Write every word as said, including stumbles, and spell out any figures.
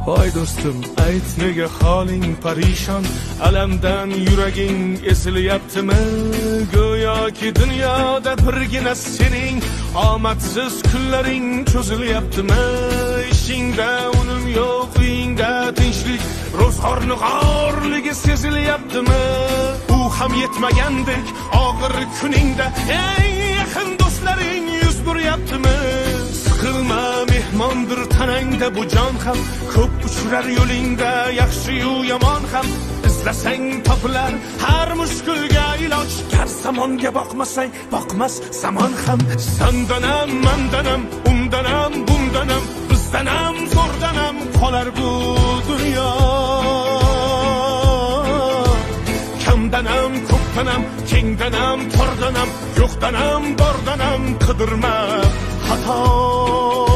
Voy do'stim, ayt nega holing parishon, alamdan yuraging esilyaptimi? Go'yoki dunyoda birgina sening omadsiz kunlaring cho'zilyaptimi? Ishingda unum yo'q, uyingda tinchlik, ro'zg'orni g'orligi sezilyaptimi? U ham yetmagandek og'ir kuningda eng yaqin do'stlaring yuz buryaptimi? Siqilma, mehmondir tanangda bu jon ham, ko'p uchrar yo'lingda yaxshi-yu yomon ham. Izlasang topilar har mushkulga iloj, gar zamonga boqmasang boqmas zamon ham. Sandanam, mandanam, undanam, bundanam, bizdanam, zo'rdanam qolar bu dunyo. Kamdanam, ko'pdanam, kengdanam, tordanam, yo'qdanam, bordanam qidirma xato.